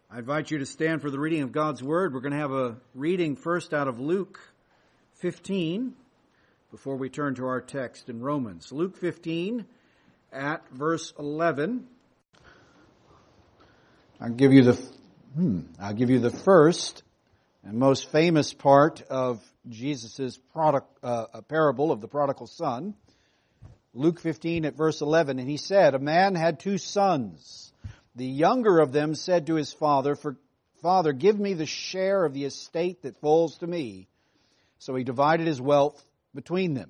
I invite you to stand for the reading of God's Word. We're going to have a reading first out of Luke 15 before we turn to our text in Romans. Luke 15 at verse 11. I'll give you the first and most famous part of Jesus' parable of the prodigal son. Luke 15 at verse 11. And he said, "A man had 2 sons. The younger of them said to his father, Father, give me the share of the estate that falls to me. So he divided his wealth between them.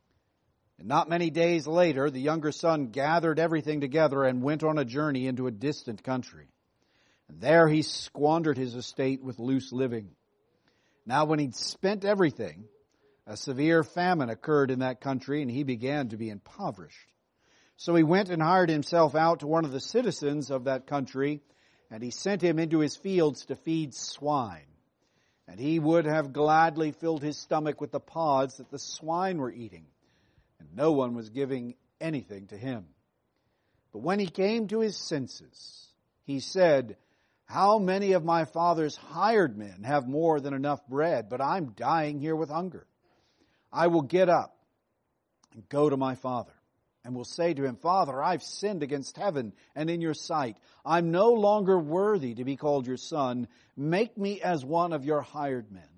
And not many days later, the younger son gathered everything together and went on a journey into a distant country. And there he squandered his estate with loose living. Now when he'd spent everything, a severe famine occurred in that country, and he began to be impoverished. So he went and hired himself out to one of the citizens of that country, and he sent him into his fields to feed swine. And he would have gladly filled his stomach with the pods that the swine were eating, and no one was giving anything to him. But when he came to his senses, he said, How many of my father's hired men have more than enough bread, but I'm dying here with hunger? I will get up and go to my father, and will say to him, Father, I've sinned against heaven and in your sight. I'm no longer worthy to be called your son. Make me as one of your hired men.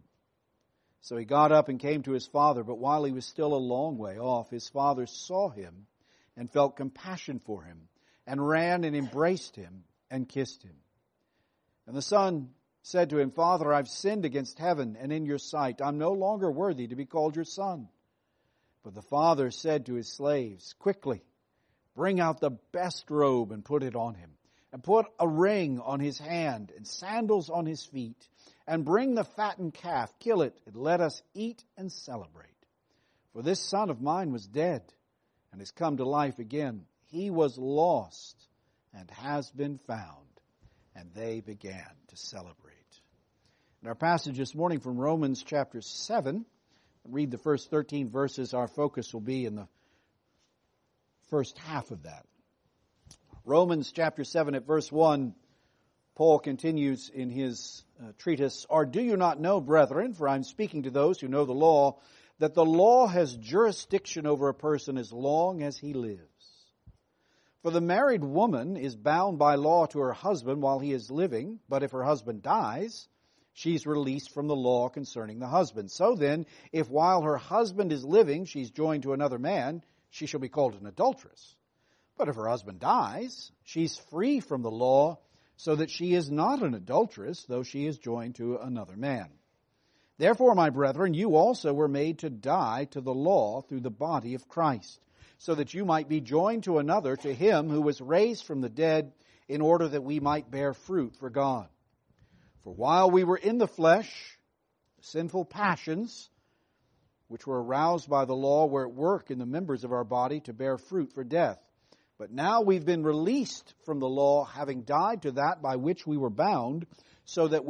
So he got up and came to his father, but while he was still a long way off, his father saw him and felt compassion for him, and ran and embraced him and kissed him. And the son said to him, Father, I've sinned against heaven and in your sight. I'm no longer worthy to be called your son. But the father said to his slaves, Quickly, bring out the best robe and put it on him, and put a ring on his hand and sandals on his feet, and bring the fattened calf, kill it, and let us eat and celebrate. For this son of mine was dead and has come to life again. He was lost and has been found. And they began to celebrate." In our passage this morning from Romans chapter 7, read the first 13 verses. Our focus will be in the first half of that. Romans chapter 7 at verse 1, Paul continues in his treatise, "Or do you not know, brethren, for I'm speaking to those who know the law, that the law has jurisdiction over a person as long as he lives? For the married woman is bound by law to her husband while he is living, but if her husband dies, she's released from the law concerning the husband. So then, if while her husband is living she's joined to another man, she shall be called an adulteress. But if her husband dies, she's free from the law, so that she is not an adulteress, though she is joined to another man. Therefore, my brethren, you also were made to die to the law through the body of Christ, so that you might be joined to another, to him who was raised from the dead, in order that we might bear fruit for God. For while we were in the flesh, the sinful passions, which were aroused by the law, were at work in the members of our body to bear fruit for death. But now we've been released from the law, having died to that by which we were bound, so that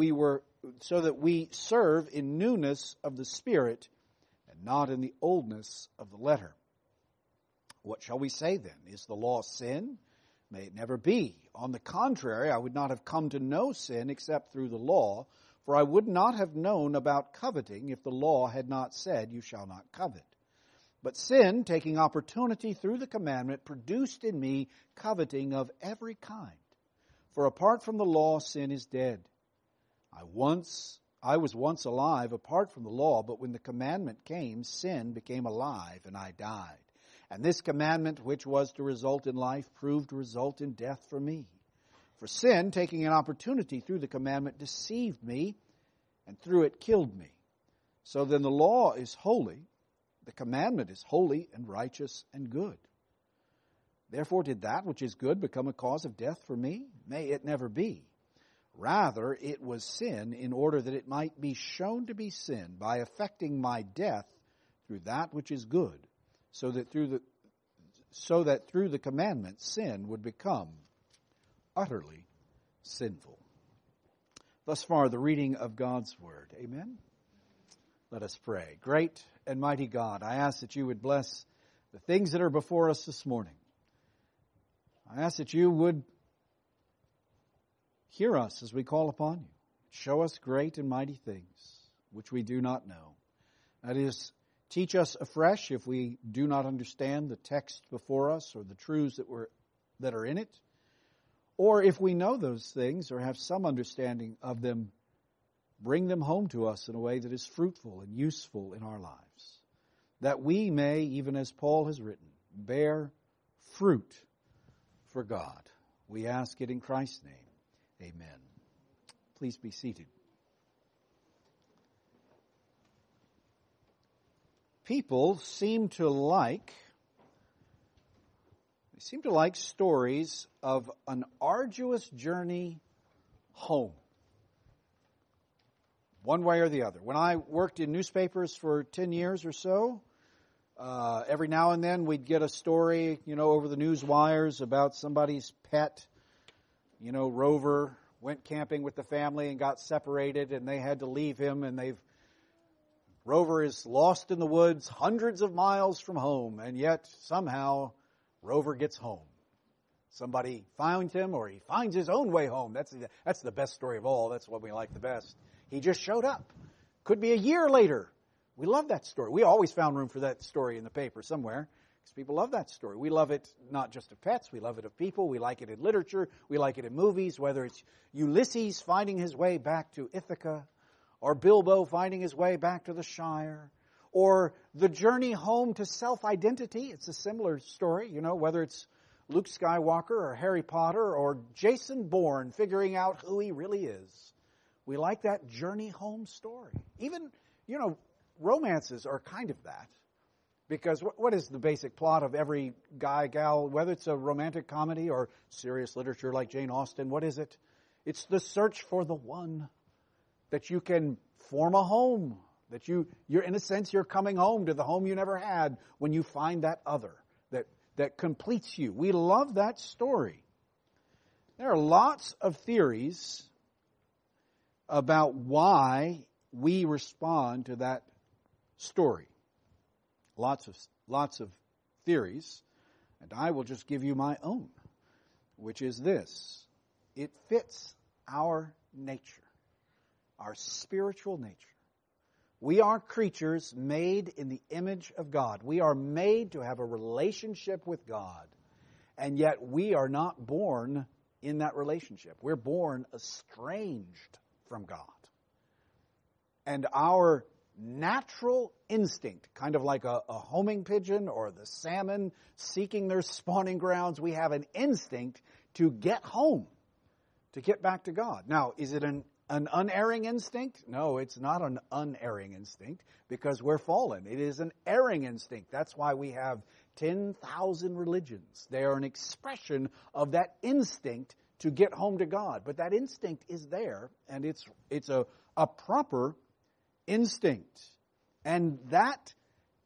we serve in newness of the Spirit, and not in the oldness of the letter. What shall we say then? Is the law sin? May it never be. On the contrary, I would not have come to know sin except through the law, for I would not have known about coveting if the law had not said, You shall not covet. But sin, taking opportunity through the commandment, produced in me coveting of every kind. For apart from the law, sin is dead. I was once alive apart from the law, but when the commandment came, sin became alive, and I died. And this commandment, which was to result in life, proved to result in death for me. For sin, taking an opportunity through the commandment, deceived me, and through it killed me. So then the law is holy, the commandment is holy and righteous and good. Therefore did that which is good become a cause of death for me? May it never be. Rather, it was sin in order that it might be shown to be sin by effecting my death through that which is good, so that through the commandment sin would become utterly sinful." Thus far, the reading of God's Word. Amen? Let us pray. Great and mighty God, I ask that you would bless the things that are before us this morning. I ask that you would Hear us as we call upon you. Show us great and mighty things which we do not know. That is, teach us afresh if we do not understand the text before us or the truths that are in it. Or if we know those things or have some understanding of them, bring them home to us in a way that is fruitful and useful in our lives, that we may, even as Paul has written, bear fruit for God. We ask it in Christ's name. Amen. Please be seated. People seem to like stories of an arduous journey home, one way or the other. When I worked in newspapers for 10 years or so, every now and then we'd get a story, over the news wires about somebody's pet. Rover went camping with the family and got separated, and they had to leave him, and Rover is lost in the woods hundreds of miles from home, and yet somehow Rover gets home. Somebody finds him, or he finds his own way home. That's the best story of all. That's what we like the best. He just showed up. Could be a year later. We love that story. We always found room for that story in the paper somewhere, because people love that story. We love it not just of pets, we love it of people. We like it in literature. We like it in movies, whether it's Ulysses finding his way back to Ithaca, or Bilbo finding his way back to the Shire, or the journey home to self-identity. It's a similar story, whether it's Luke Skywalker or Harry Potter or Jason Bourne figuring out who he really is. We like that journey home story. Even, romances are kind of that. Because what is the basic plot of every guy, gal, whether it's a romantic comedy or serious literature like Jane Austen, what is it? It's the search for the one. That you can form a home, that you're in a sense, you're coming home to the home you never had when you find that other, that completes you. We love that story. There are lots of theories about why we respond to that story. Lots of theories, and I will just give you my own, which is this. It fits our nature. Our spiritual nature. We are creatures made in the image of God. We are made to have a relationship with God. And yet we are not born in that relationship. We're born estranged from God. And our natural instinct, kind of like a homing pigeon or the salmon seeking their spawning grounds, we have an instinct to get home, to get back to God. Now, is it an unerring instinct? No, it's not an unerring instinct because we're fallen. It is an erring instinct. That's why we have 10,000 religions. They are an expression of that instinct to get home to God. But that instinct is there, and it's a proper instinct. And that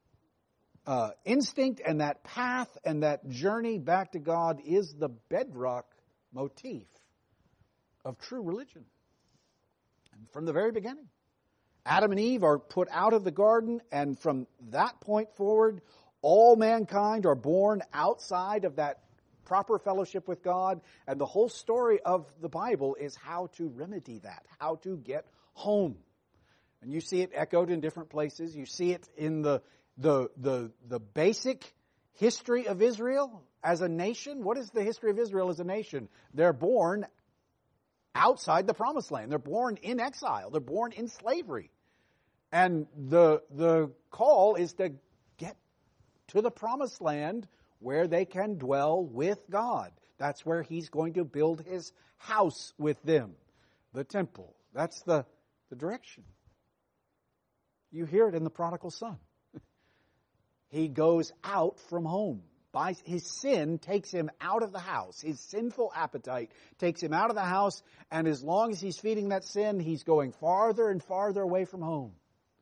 instinct and that path and that journey back to God is the bedrock motif of true religion. And from the very beginning, Adam and Eve are put out of the garden, and from that point forward, all mankind are born outside of that proper fellowship with God, and the whole story of the Bible is how to remedy that, how to get home. And you see it echoed in different places. You see it in the basic history of Israel as a nation. What is the history of Israel as a nation? They're born outside the promised land. They're born in exile. They're born in slavery. And the call is to get to the promised land where they can dwell with God. That's where He's going to build His house with them, the temple. That's the direction. You hear it in the prodigal son. He goes out from home. His sin takes him out of the house. His sinful appetite takes him out of the house, and as long as he's feeding that sin, he's going farther and farther away from home.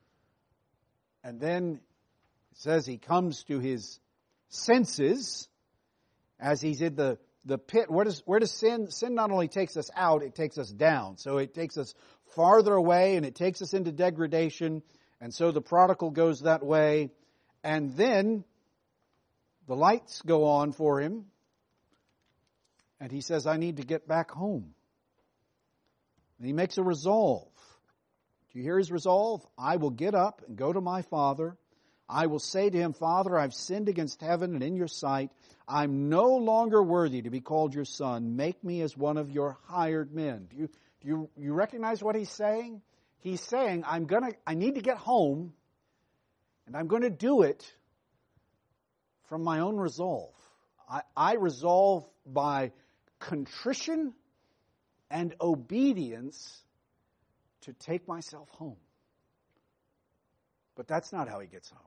And then it says he comes to his senses as he's in the pit. Where does sin? Sin not only takes us out, it takes us down. So it takes us farther away, and it takes us into degradation. And so the prodigal goes that way, and then the lights go on for him, and he says, I need to get back home. And he makes a resolve. Do you hear his resolve? I will get up and go to my father. I will say to him, Father, I've sinned against heaven and in your sight. I'm no longer worthy to be called your son. Make me as one of your hired men. Do you recognize what he's saying? He's saying, I need to get home, and I'm going to do it from my own resolve. I resolve by contrition and obedience to take myself home. But that's not how he gets home.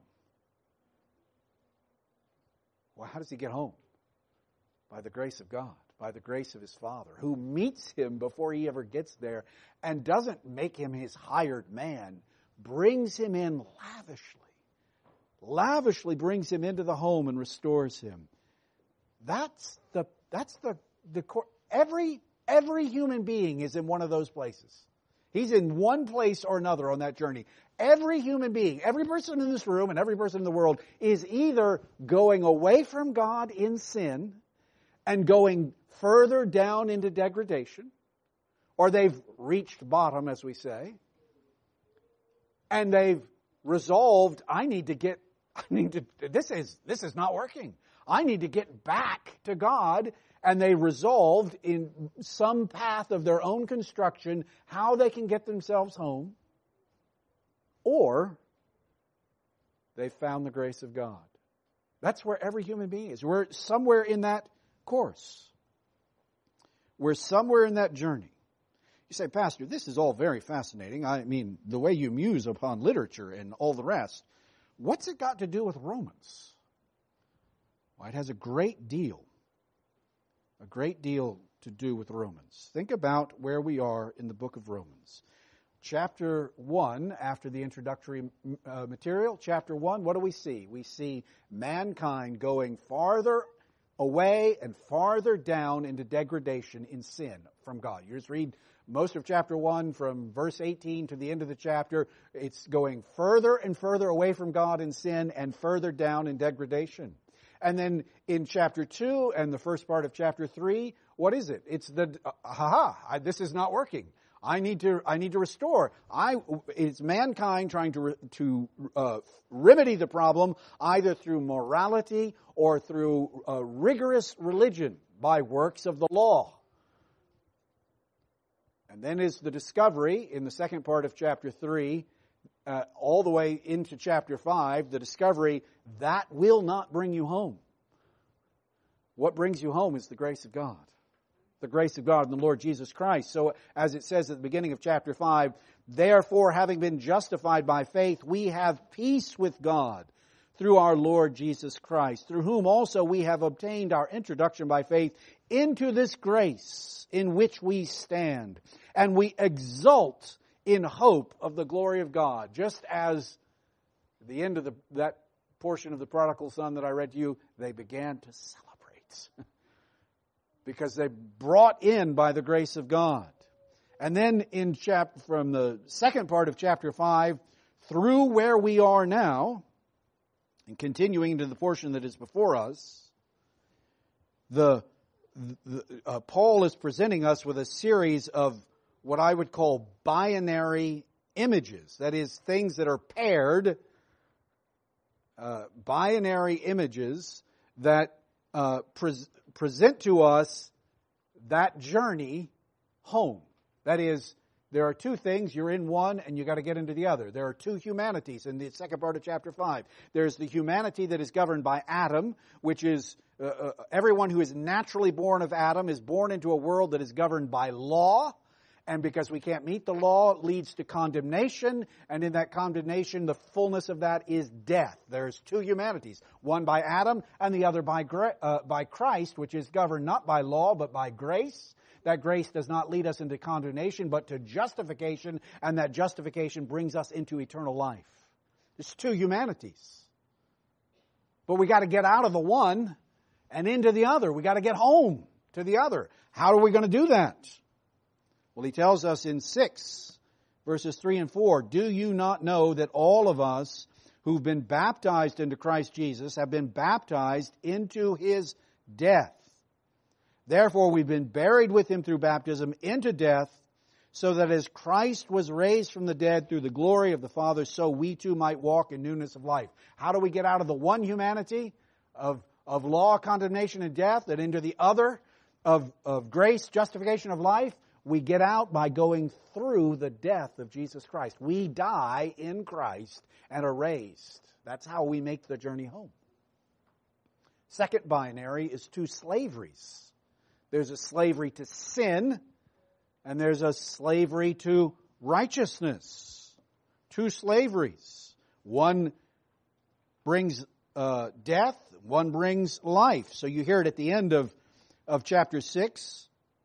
Well, how does he get home? By the grace of God, by the grace of his Father, who meets him before he ever gets there and doesn't make him his hired man, brings him in lavishly brings him into the home and restores him. That's the core. Every human being is in one of those places. He's in one place or another on that journey. Every human being, every person in this room and every person in the world is either going away from God in sin and going further down into degradation, or they've reached bottom, as we say, and they've resolved, this is not working. I need to get back to God. And they resolved in some path of their own construction how they can get themselves home. Or they found the grace of God. That's where every human being is. We're somewhere in that course. We're somewhere in that journey. You say, Pastor, this is all very fascinating. I mean, the way you muse upon literature and all the rest. What's it got to do with Romans? Well, it has a great deal to do with Romans. Think about where we are in the book of Romans. Chapter 1, after the introductory material, chapter 1, what do we see? We see mankind going farther away and farther down into degradation in sin from God. You just read most of chapter 1 from verse 18 to the end of the chapter. It's going further and further away from God in sin and further down in degradation. And then in chapter 2 and the first part of chapter 3, what is it? It's this is not working. I need to restore. It's mankind trying to remedy the problem either through morality or through rigorous religion by works of the law. And then is the discovery in the second part of chapter 3, all the way into chapter 5, the discovery that will not bring you home. What brings you home is the grace of God. The grace of God in the Lord Jesus Christ. So as it says at the beginning of chapter 5, therefore having been justified by faith, we have peace with God through our Lord Jesus Christ, through whom also we have obtained our introduction by faith into this grace in which we stand. And we exult in hope of the glory of God. Just as at the end of that portion of the prodigal son that I read to you, they began to celebrate because they brought in by the grace of God. And then from the second part of chapter 5 through where we are now, and continuing to the portion that is before us, Paul is presenting us with a series of what I would call binary images. That is, things that are paired, binary images that present to us that journey home. That is, there are two things, you're in one and you got to get into the other. There are two humanities in the second part of chapter 5. There's the humanity that is governed by Adam, which is everyone who is naturally born of Adam is born into a world that is governed by law. And because we can't meet the law, it leads to condemnation. And in that condemnation, the fullness of that is death. There's two humanities, one by Adam and the other by Christ, which is governed not by law but by grace. That grace does not lead us into condemnation but to justification, and that justification brings us into eternal life. There's two humanities. But we got to get out of the one and into the other. We got to get home to the other. How are we going to do that? Well, he tells us in 6, verses 3 and 4, do you not know that all of us who've been baptized into Christ Jesus have been baptized into His death? Therefore, we've been buried with Him through baptism into death, so that as Christ was raised from the dead through the glory of the Father, so we too might walk in newness of life. How do we get out of the one humanity of law, condemnation, and death, and into the other of grace, justification of life? We get out by going through the death of Jesus Christ. We die in Christ and are raised. That's how we make the journey home. Second binary is two slaveries. There's a slavery to sin, and there's a slavery to righteousness. Two slaveries. One brings death, one brings life. So you hear it at the end of chapter 6.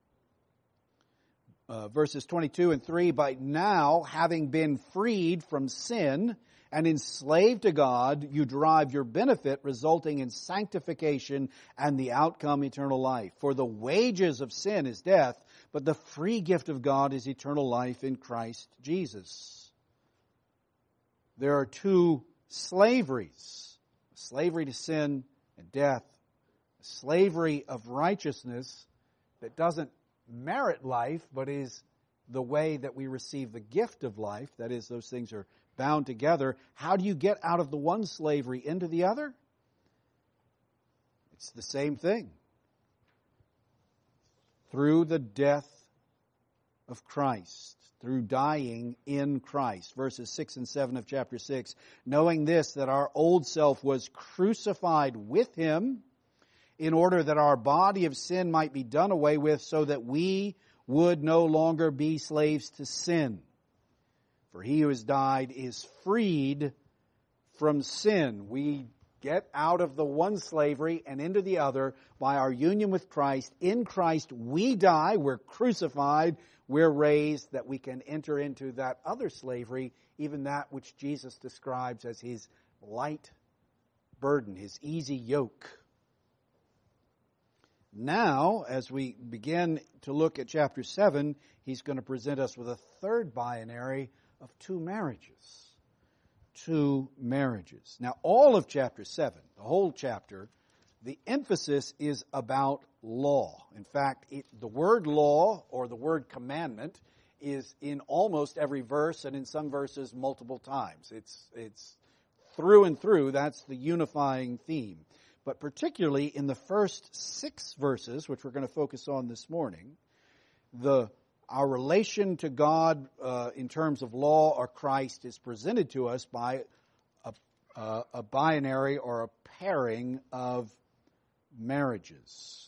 Verses 22 and 3, but now, having been freed from sin and enslaved to God, you derive your benefit, resulting in sanctification and the outcome eternal life. For the wages of sin is death, but the free gift of God is eternal life in Christ Jesus. There are two slaveries, slavery to sin and death, slavery of righteousness that doesn't merit life, but is the way that we receive the gift of life. That is, those things are bound together. How do you get out of the one slavery into the other? It's the same thing. Through the death of Christ, through dying in Christ. Verses 6 and 7 of chapter 6. Knowing this, that our old self was crucified with Him, in order that our body of sin might be done away with, so that we would no longer be slaves to sin. For he who has died is freed from sin. We get out of the one slavery and into the other by our union with Christ. In Christ we die, we're crucified, we're raised, that we can enter into that other slavery, even that which Jesus describes as His light burden, His easy yoke. Now, as we begin to look at chapter 7, he's going to present us with a third binary of two marriages. Two marriages. Now, all of chapter 7, the whole chapter, the emphasis is about law. In fact, the word law or the word commandment is in almost every verse, and in some verses multiple times. It's through and through, that's the unifying theme. But particularly in the first 6 verses, which we're going to focus on this morning, our relation to God in terms of law or Christ is presented to us by a binary or a pairing of marriages.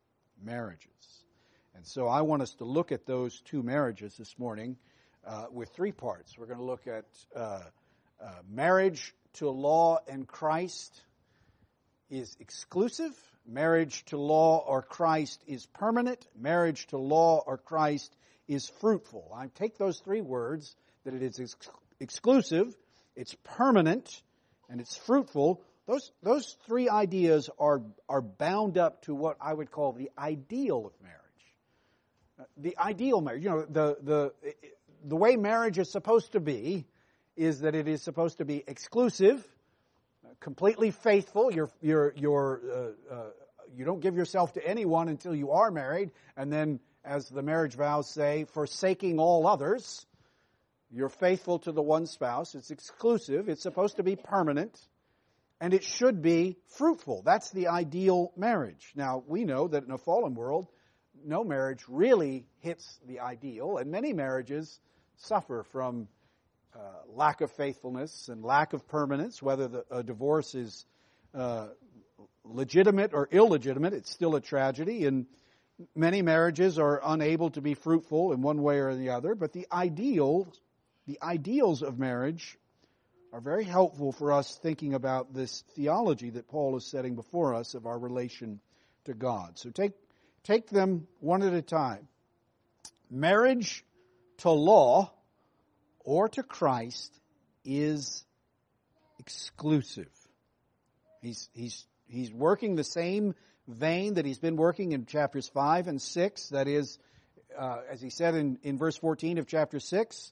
And so I want us to look at those two marriages this morning with 3 parts. We're going to look at marriage to law and Christ is exclusive. Marriage to law or Christ is permanent. Marriage to law or Christ is fruitful. I take those 3 words, that it is exclusive, it's permanent, and it's fruitful. Those 3 ideas are bound up to what I would call the ideal of marriage. The ideal marriage, the way marriage is supposed to be is that it is supposed to be exclusive, completely faithful. You don't give yourself to anyone until you are married, and then, as the marriage vows say, forsaking all others. You're faithful to the one spouse. It's exclusive. It's supposed to be permanent, and it should be fruitful. That's the ideal marriage. Now, we know that in a fallen world, no marriage really hits the ideal, and many marriages suffer from lack of faithfulness and lack of permanence. Whether a divorce is legitimate or illegitimate, it's still a tragedy, and many marriages are unable to be fruitful in one way or the other. But the ideals of marriage are very helpful for us thinking about this theology that Paul is setting before us of our relation to God. So take them one at a time. Marriage to law or to Christ is exclusive. He's working the same vein that he's been working in chapters 5 and 6. That is, as he said in verse 14 of chapter 6,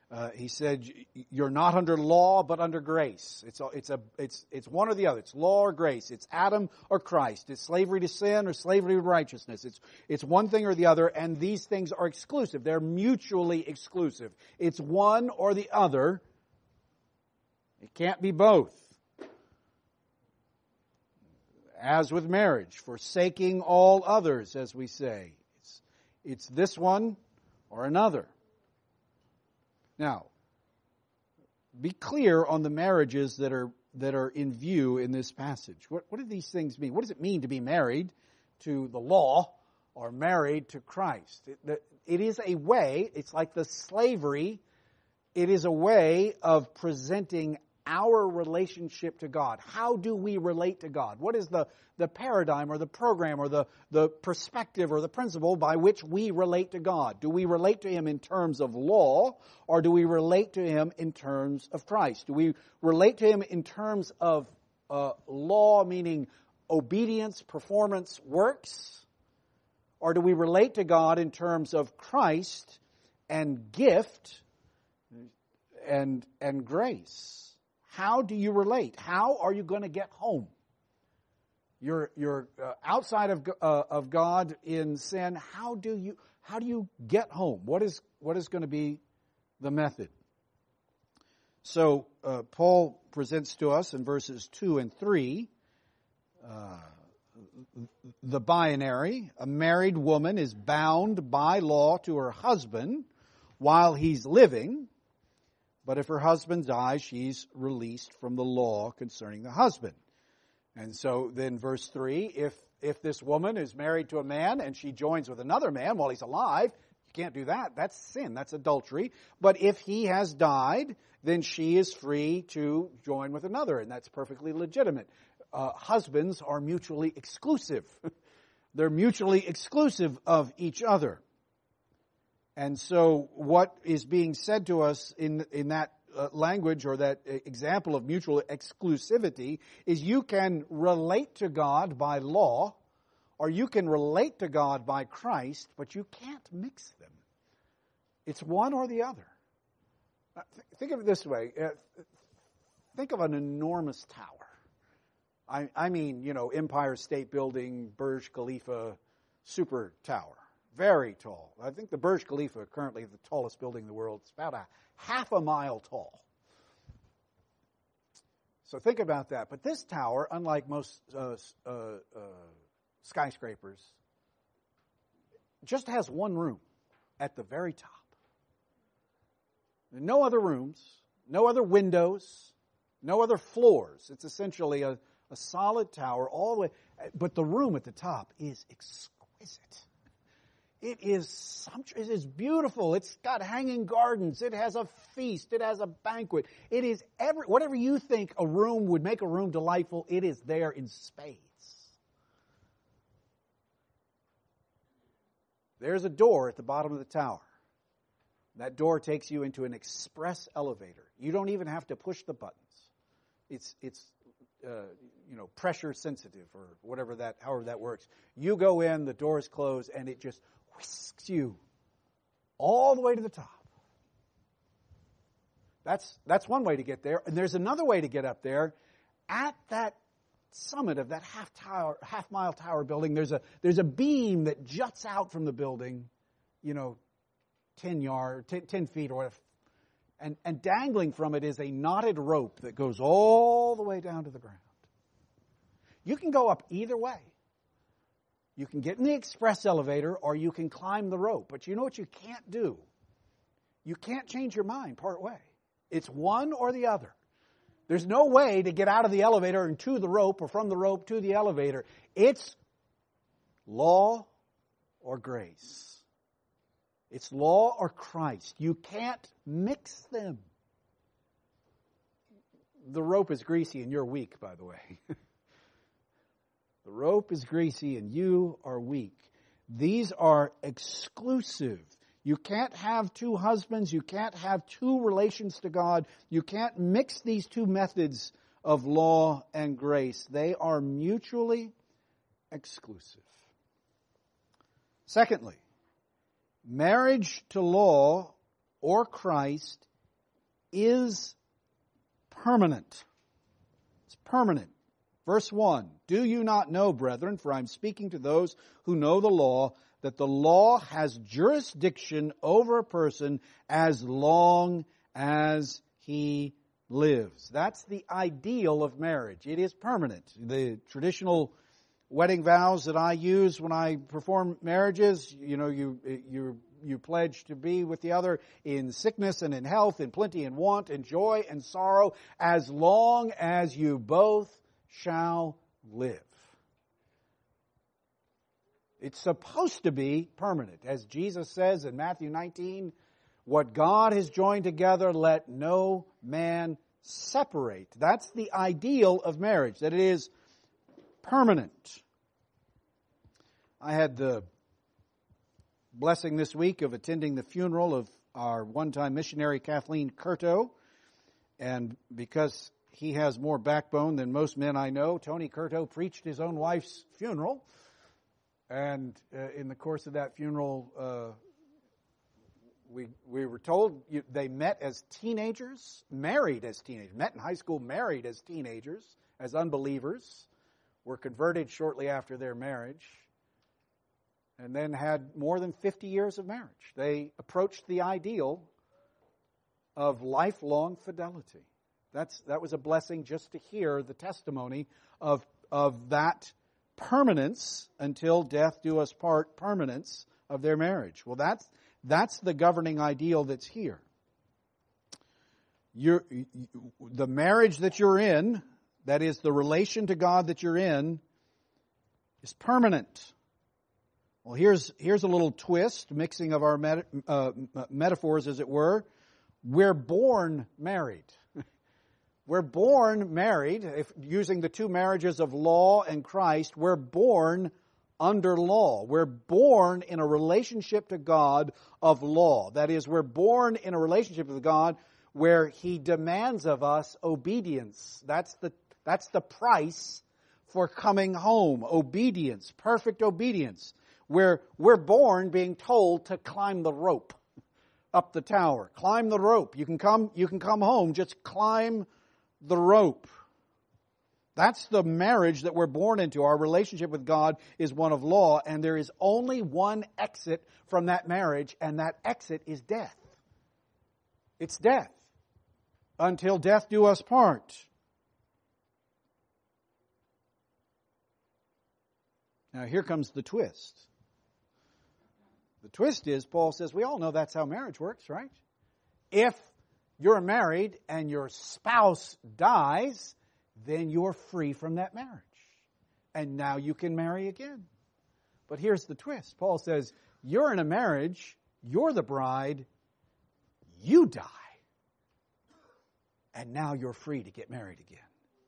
He said, "You're not under law, but under grace." It's one or the other. It's law or grace. It's Adam or Christ. It's slavery to sin or slavery to righteousness. It's one thing or the other, and these things are exclusive. They're mutually exclusive. It's one or the other. It can't be both. As with marriage, forsaking all others, as we say. It's this one or another. Now, be clear on the marriages that are in view in this passage. What do these things mean? What does it mean to be married to the law or married to Christ? It is a way, it's like the slavery, it is a way of presenting our relationship to God. How do we relate to God? What is the paradigm or the program or the perspective or the principle by which we relate to God? Do we relate to Him in terms of law, or do we relate to Him in terms of Christ? Do we relate to Him in terms of law, meaning obedience, performance, works? Or do we relate to God in terms of Christ and gift and grace? How do you relate? How are you going to get home? You're outside of God in sin. How do you get home? What is going to be the method? So Paul presents to us in verses 2 and 3 the binary. A married woman is bound by law to her husband while he's living. But if her husband dies, she's released from the law concerning the husband. And so then verse 3, if this woman is married to a man and she joins with another man while he's alive, you can't do that. That's sin. That's adultery. But if he has died, then she is free to join with another, and that's perfectly legitimate. Husbands are mutually exclusive. They're mutually exclusive of each other. And so what is being said to us in that language or that example of mutual exclusivity is you can relate to God by law, or you can relate to God by Christ, but you can't mix them. It's one or the other. Think of it this way. Think of an enormous tower. I mean, Empire State Building, Burj Khalifa, super tower. Very tall. I think the Burj Khalifa, currently the tallest building in the world, is about a half a mile tall. So think about that. But this tower, unlike most skyscrapers, just has one room at the very top. No other rooms, no other windows, no other floors. It's essentially a solid tower all the way. But the room at the top is exquisite. It is sumptuous. It is beautiful. It's got hanging gardens. It has a feast. It has a banquet. It is whatever you think a room would make a room delightful, it is there in spades. There's a door at the bottom of the tower. That door takes you into an express elevator. You don't even have to push the buttons. It's pressure sensitive or however that works. You go in, the door is closed, and it just whisks you all the way to the top. That's one way to get there. And there's another way to get up there. At that summit of that half mile tower building, there's a beam that juts out from the building, 10 feet or whatever. And dangling from it is a knotted rope that goes all the way down to the ground. You can go up either way. You can get in the express elevator or you can climb the rope. But you know what you can't do? You can't change your mind part way. It's one or the other. There's no way to get out of the elevator and to the rope or from the rope to the elevator. It's law or grace. It's law or Christ. You can't mix them. The rope is greasy and you're weak, by the way. The rope is greasy and you are weak. These are exclusive. You can't have two husbands. You can't have two relations to God. You can't mix these two methods of law and grace. They are mutually exclusive. Secondly, marriage to law or Christ is permanent. It's permanent. Verse 1, do you not know, brethren, for I'm speaking to those who know the law, that the law has jurisdiction over a person as long as he lives. That's the ideal of marriage. It is permanent. The traditional wedding vows that I use when I perform marriages, you pledge to be with the other in sickness and in health, in plenty and want, in joy and sorrow, as long as you both shall live. It's supposed to be permanent. As Jesus says in Matthew 19, what God has joined together, let no man separate. That's the ideal of marriage, that it is permanent. I had the blessing this week of attending the funeral of our one-time missionary Kathleen Curto, and because he has more backbone than most men I know, Tony Curto preached his own wife's funeral, and in the course of that funeral, we were told they met as teenagers, married as teenagers, met in high school, married as teenagers, as unbelievers, were converted shortly after their marriage, and then had more than 50 years of marriage. They approached the ideal of lifelong fidelity. That was a blessing just to hear the testimony of that permanence until death do us part permanence of their marriage. Well, that's the governing ideal that's here. The marriage that you're in, that is the relation to God that you're in, is permanent. Well, here's a little twist, mixing of our metaphors, as it were. We're born married. We're born married, using the two marriages of law and Christ. We're born under law. We're born in a relationship to God of law. That is, we're born in a relationship with God where He demands of us obedience. That's the price for coming home. Obedience, perfect obedience. We're born being told to climb the rope up the tower. Climb the rope. You can come home. Just climb the rope. That's the marriage that we're born into. Our relationship with God is one of law, and there is only one exit from that marriage, and that exit is death. It's death. Until death do us part. Now here comes the twist. The twist is, Paul says, we all know that's how marriage works, right? If you're married and your spouse dies, then you're free from that marriage. And now you can marry again. But here's the twist. Paul says, you're in a marriage, you're the bride, you die. And now you're free to get married again.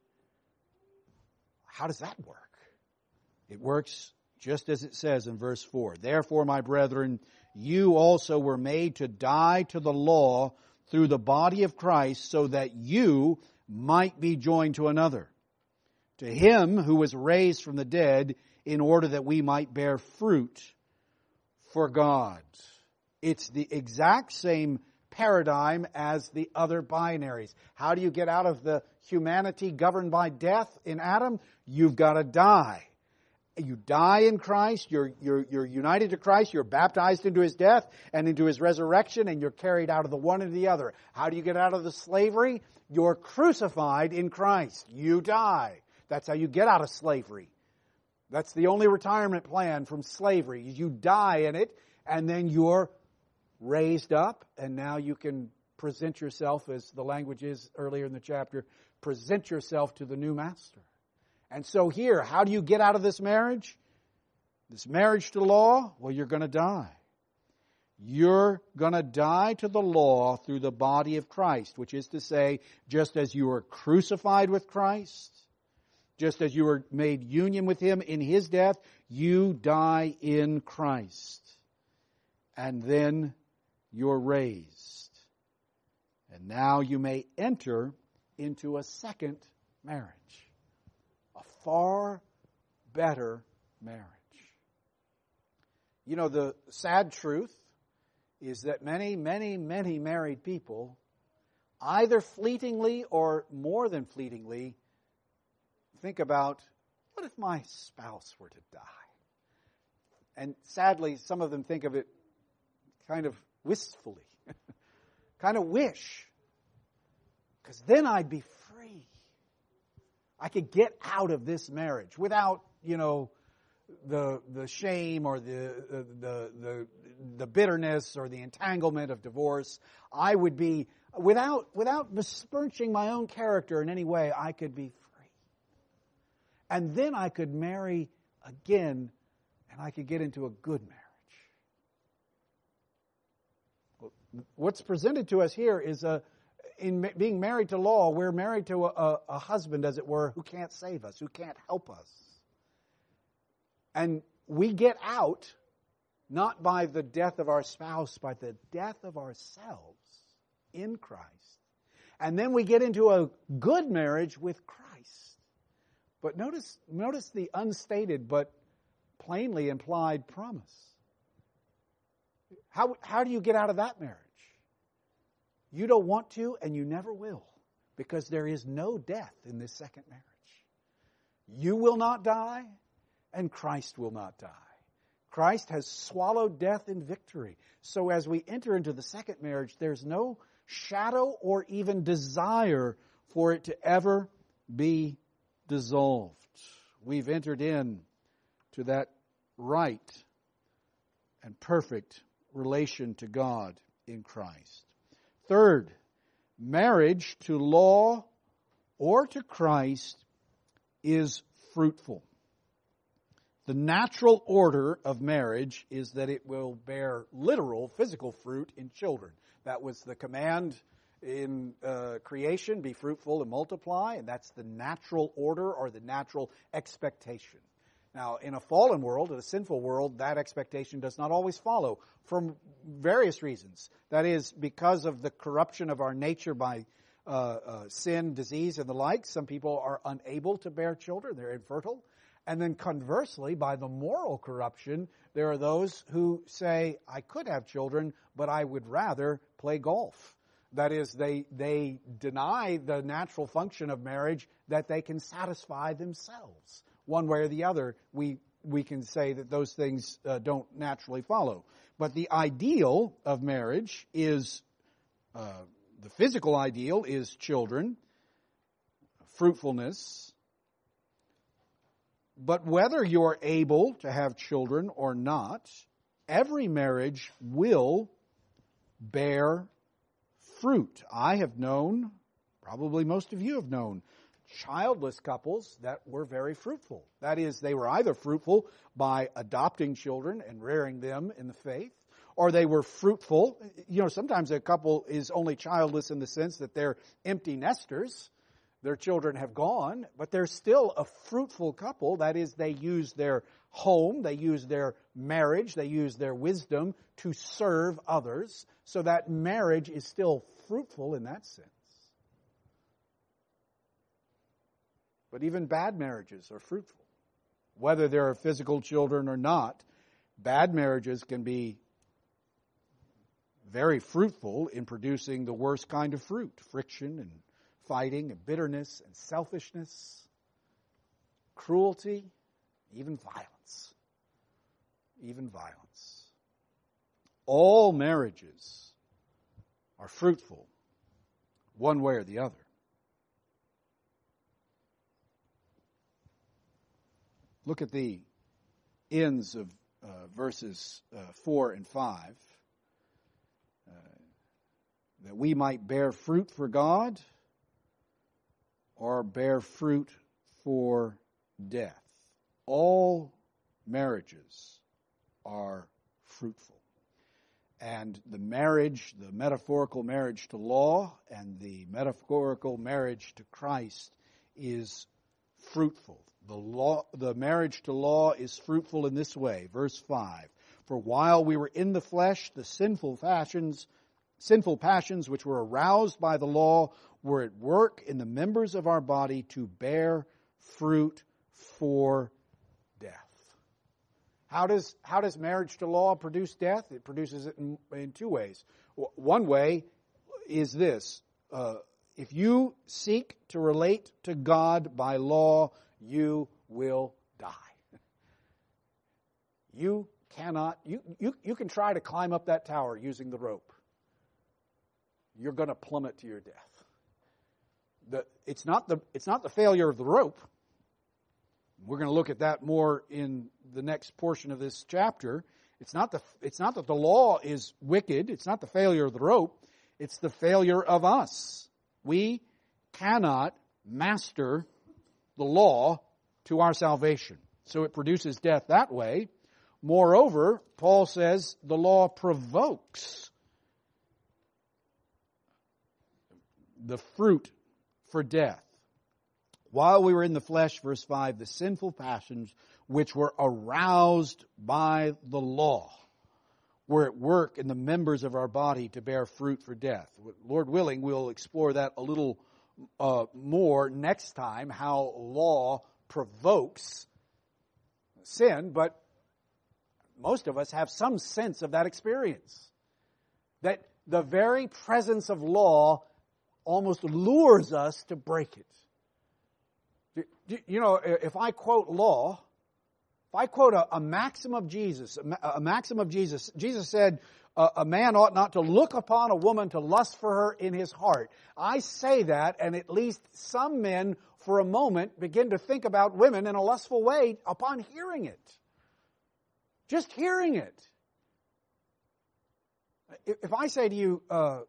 How does that work? It works just as it says in verse 4. Therefore, my brethren, you also were made to die to the law through the body of Christ, so that you might be joined to another, to Him who was raised from the dead, in order that we might bear fruit for God. It's the exact same paradigm as the other binaries. How do you get out of the humanity governed by death in Adam? You've got to die. You die in Christ, you're united to Christ, you're baptized into His death and into His resurrection, and you're carried out of the one into the other. How do you get out of the slavery? You're crucified in Christ. You die. That's how you get out of slavery. That's the only retirement plan from slavery. You die in it, and then you're raised up, and now you can present yourself, as the language is earlier in the chapter, present yourself to the new master. And so here, how do you get out of this marriage? This marriage to law? Well, you're going to die. You're going to die to the law through the body of Christ, which is to say, just as you were crucified with Christ, just as you were made union with Him in His death, you die in Christ. And then you're raised. And now you may enter into a second marriage. A far better marriage. You know, the sad truth is that many, many, many married people either fleetingly or more than fleetingly, think about, what if my spouse were to die? And sadly, some of them think of it kind of wistfully, kind of wish, because then I'd be free. I could get out of this marriage without, the shame or the bitterness or the entanglement of divorce. I would be, without besmirching my own character in any way, I could be free. And then I could marry again, and I could get into a good marriage. What's presented to us here is in being married to law, we're married to a husband, as it were, who can't save us, who can't help us. And we get out not by the death of our spouse, but the death of ourselves in Christ. And then we get into a good marriage with Christ. But notice the unstated but plainly implied promise. How do you get out of that marriage? You don't want to, and you never will, because there is no death in this second marriage. You will not die, and Christ will not die. Christ has swallowed death in victory. So as we enter into the second marriage, there's no shadow or even desire for it to ever be dissolved. We've entered in to that right and perfect relation to God in Christ. Third, marriage to law or to Christ is fruitful. The natural order of marriage is that it will bear literal physical fruit in children. That was the command in creation, be fruitful and multiply, and that's the natural order or the natural expectation. Now, in a fallen world, in a sinful world, that expectation does not always follow for various reasons. That is, because of the corruption of our nature by sin, disease, and the like, some people are unable to bear children. They're infertile. And then conversely, by the moral corruption, there are those who say, I could have children, but I would rather play golf. That is, they deny the natural function of marriage that they can satisfy themselves. One way or the other, we can say that those things don't naturally follow. But the ideal of marriage is, the physical ideal is children, fruitfulness. But whether you're able to have children or not, every marriage will bear fruit. I have known, probably most of you have known, childless couples that were very fruitful. That is, they were either fruitful by adopting children and rearing them in the faith, or they were fruitful. Sometimes a couple is only childless in the sense that they're empty nesters. Their children have gone, but they're still a fruitful couple. That is, they use their home, they use their marriage, they use their wisdom to serve others. So that marriage is still fruitful in that sense. But even bad marriages are fruitful. Whether there are physical children or not, bad marriages can be very fruitful in producing the worst kind of fruit, friction and fighting and bitterness and selfishness, cruelty, even violence. Even violence. All marriages are fruitful, one way or the other. Look at the ends of verses 4 and 5. That we might bear fruit for God or bear fruit for death. All marriages are fruitful. And the marriage, the metaphorical marriage to law and the metaphorical marriage to Christ is fruitful. The marriage to law is fruitful in this way. Verse 5. For while we were in the flesh, the sinful passions which were aroused by the law were at work in the members of our body to bear fruit for death. How does marriage to law produce death? It produces it in two ways. One way is this. if you seek to relate to God by law, you will die. You cannot, you can try to climb up that tower using the rope. You're going to plummet to your death. It's not the failure of the rope. We're going to look at that more in the next portion of this chapter. It's not that the law is wicked. It's not the failure of the rope. It's the failure of us. We cannot master the law to our salvation. So it produces death that way. Moreover, Paul says the law provokes the fruit for death. While we were in the flesh, verse 5, the sinful passions which were aroused by the law were at work in the members of our body to bear fruit for death. Lord willing, we'll explore that a little more next time, how law provokes sin, but most of us have some sense of that experience. That the very presence of law almost lures us to break it. You know, if I quote law, if I quote a maxim of Jesus, Jesus said, a man ought not to look upon a woman to lust for her in his heart. I say that, and at least some men, for a moment, begin to think about women in a lustful way upon hearing it. Just hearing it. If I say to you,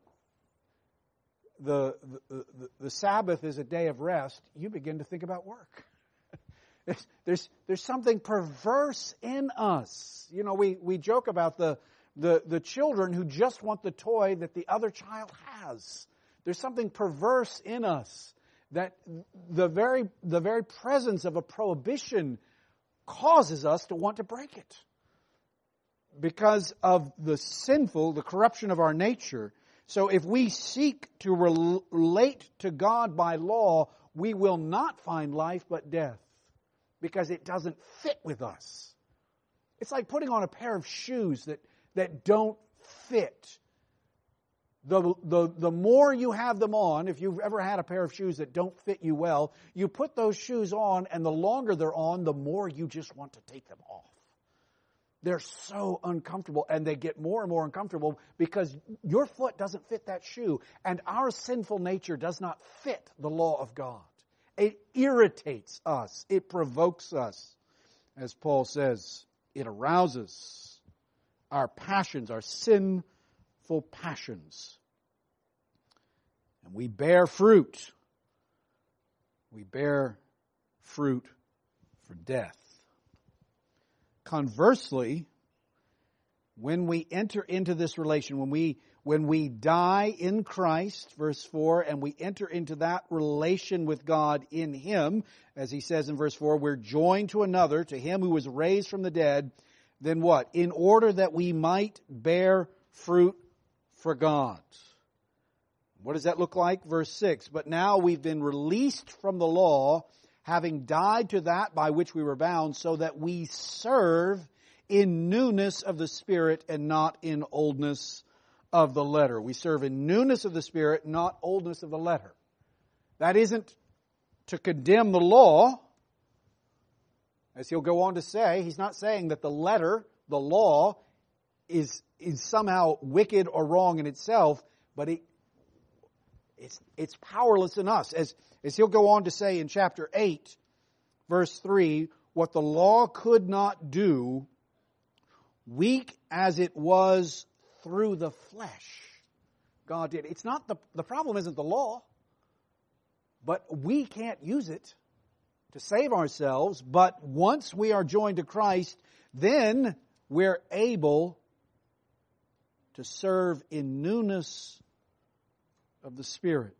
the Sabbath is a day of rest, you begin to think about work. There's something perverse in us. You know, we joke about the children who just want the toy that the other child has. There's something perverse in us that the very presence of a prohibition causes us to want to break it. Because of the corruption of our nature. So if we seek to relate to God by law, we will not find life but death. Because it doesn't fit with us. It's like putting on a pair of shoes that don't fit. The more you have them on, if you've ever had a pair of shoes that don't fit you well, you put those shoes on, and the longer they're on, the more you just want to take them off. They're so uncomfortable, and they get more and more uncomfortable because your foot doesn't fit that shoe, and our sinful nature does not fit the law of God. It irritates us. It provokes us. As Paul says, it arouses our passions, our sinful passions. And we bear fruit. We bear fruit for death. Conversely, when we enter into this relation, when we die in Christ, verse 4, and we enter into that relation with God in Him, as he says in verse 4, we're joined to another, to Him who was raised from the dead, then what? In order that we might bear fruit for God. What does that look like? Verse 6, but now we've been released from the law, having died to that by which we were bound, so that we serve in newness of the Spirit and not in oldness of the letter. We serve in newness of the Spirit, not oldness of the letter. That isn't to condemn the law. As he'll go on to say, he's not saying that the letter, the law, is somehow wicked or wrong in itself, but it's powerless in us. As he'll go on to say in chapter 8, verse 3, what the law could not do, weak as it was through the flesh, God did. It's not the problem isn't the law, but we can't use it to save ourselves. But once we are joined to Christ, then we're able to serve in newness of the Spirit.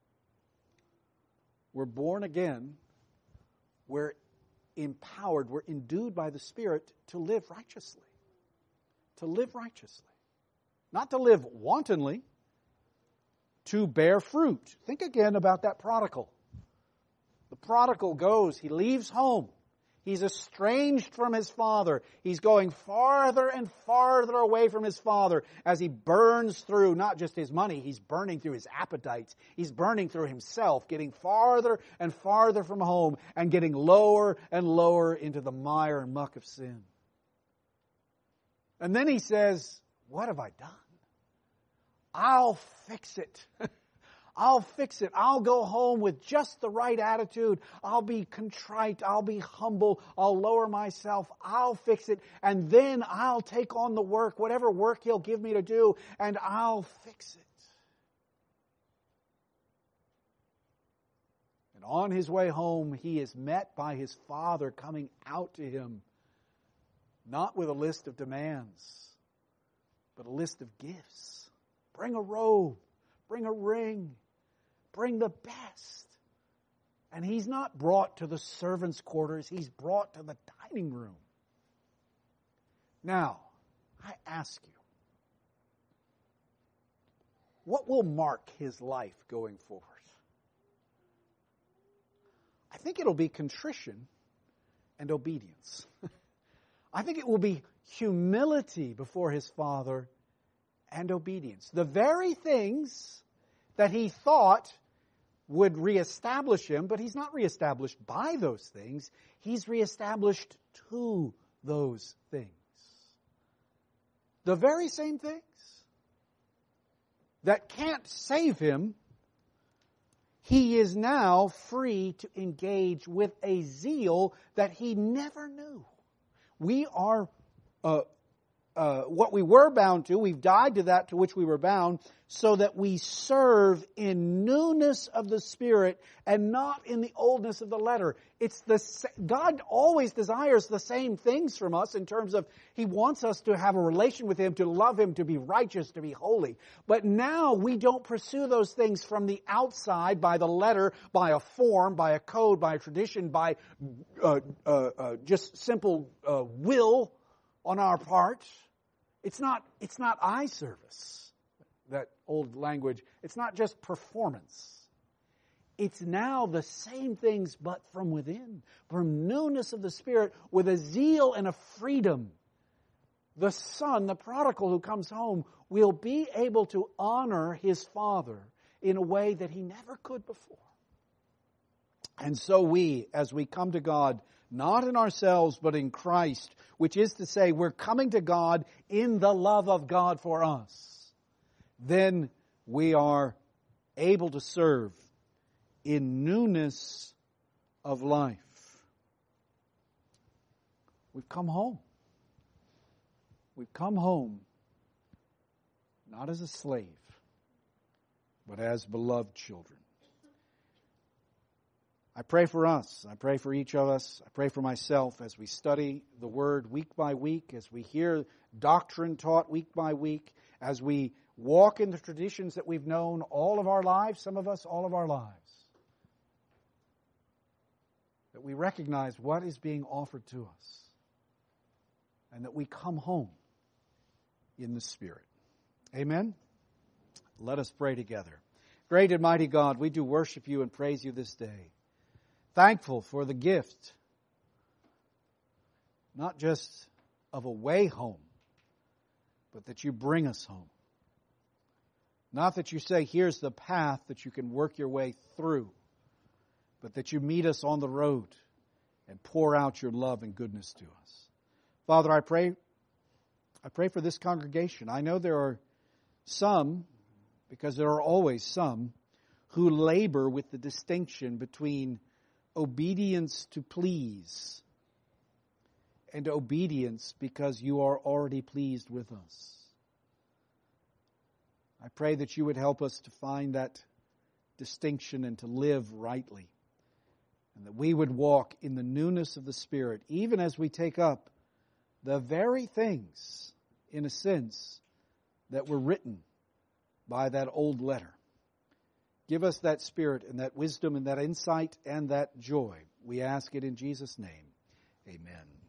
We're born again. We're empowered. We're endued by the Spirit to live righteously. To live righteously. Not to live wantonly. To bear fruit. Think again about that prodigal. The prodigal goes, he leaves home. He's estranged from his father. He's going farther and farther away from his father as he burns through not just his money, he's burning through his appetites. He's burning through himself, getting farther and farther from home and getting lower and lower into the mire and muck of sin. And then he says, what have I done? I'll fix it. I'll fix it. I'll go home with just the right attitude. I'll be contrite. I'll be humble. I'll lower myself. I'll fix it. And then I'll take on the work, whatever work He'll give me to do, and I'll fix it. And on his way home, he is met by his father coming out to him, not with a list of demands, but a list of gifts. Bring a robe. Bring a ring. Bring the best. And he's not brought to the servants' quarters. He's brought to the dining room. Now, I ask you, what will mark his life going forward? I think it'll be contrition and obedience. I think it will be humility before his father and obedience. The very things that he thought would reestablish him, but he's not reestablished by those things. He's reestablished to those things. The very same things that can't save him, he is now free to engage with a zeal that he never knew. We are what we were bound to, we've died to that to which we were bound, so that we serve in newness of the Spirit and not in the oldness of the letter. God always desires the same things from us in terms of He wants us to have a relation with Him, to love Him, to be righteous, to be holy. But now we don't pursue those things from the outside by the letter, by a form, by a code, by a tradition, by just simple will on our part. It's not eye service, that old language. It's not just performance. It's now the same things, but from within, from newness of the Spirit, with a zeal and a freedom. The son, the prodigal who comes home, will be able to honor his father in a way that he never could before. And so we, as we come to God, not in ourselves, but in Christ, which is to say, we're coming to God in the love of God for us, then we are able to serve in newness of life. We've come home. We've come home not as a slave, but as beloved children. I pray for us. I pray for each of us. I pray for myself as we study the Word week by week, as we hear doctrine taught week by week, as we walk in the traditions that we've known all of our lives, some of us all of our lives, that we recognize what is being offered to us and that we come home in the Spirit. Amen? Let us pray together. Great and mighty God, we do worship You and praise You this day. Thankful for the gift, not just of a way home, but that You bring us home. Not that You say, here's the path that you can work your way through, but that You meet us on the road and pour out Your love and goodness to us. Father, I pray for this congregation. I know there are some, because there are always some, who labor with the distinction between obedience to please and obedience because You are already pleased with us. I pray that You would help us to find that distinction and to live rightly, and that we would walk in the newness of the Spirit, even as we take up the very things, in a sense, that were written by that old letter. Give us that spirit and that wisdom and that insight and that joy. We ask it in Jesus' name. Amen.